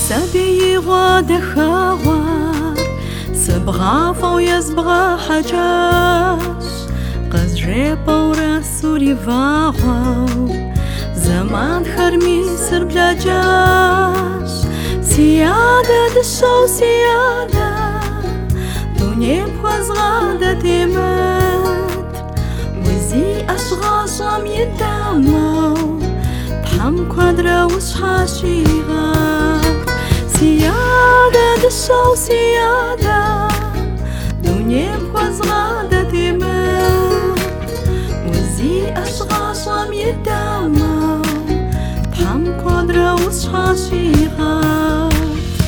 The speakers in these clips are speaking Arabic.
سبي غاد خوار سبغافا ويزبغا حجاش قزري بورا سوري فاغو زمان خرمي سر بلا جاش سيادة دشو سيادة دنيا بخوز غادة تيمت وزي أشغاش عم يدامو بحم كوادرا وشحاشي غاد سيادة دشو سيادة دنيا بخوز غادة تيمت وزي أشغاش عم يدامو بحم كوادرا وشحاشي غاد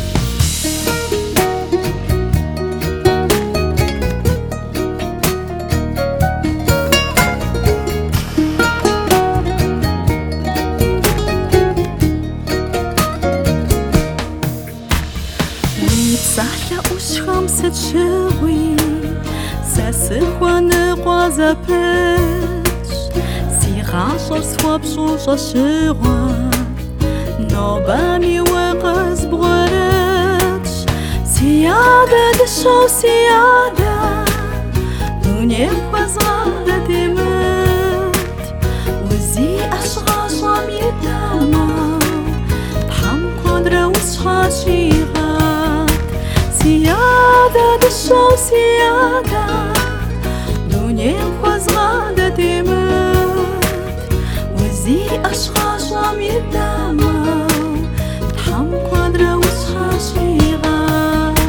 سحلة وش خمسة شوي ساسخوا نقوا زبش سيغاشر سوا بشوشة شغوا نوبامي وقز بغرتش سيادة دشو سيادة دنيا بخوز غادة تمت وزي أشغاش عم يدامو بحم قدرة وشحاشي سيادة دشو سيادة دنيا بخوز غادة تمت وزي أشخاص عم يدامو بحم قدرة وشحاشي غاد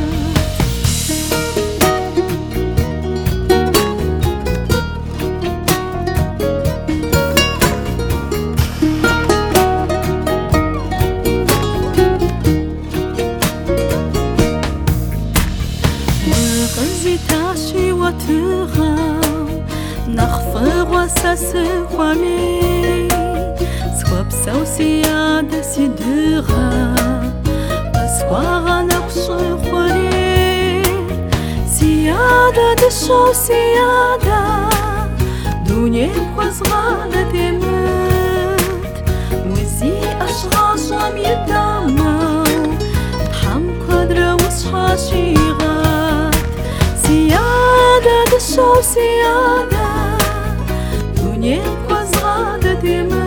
غزي تاشي وتغاو نخفق وساسخوا مي سخوب سو سيادة سيدغا بسخوا نقشي خوري سيادة دشو سيادة دنيا بخوز غادة تمت وزي أشغاش عم يدامو بحم قدرة وشحاشي غاد سيادة دشو سيادة دنيا بخوز غادة تمت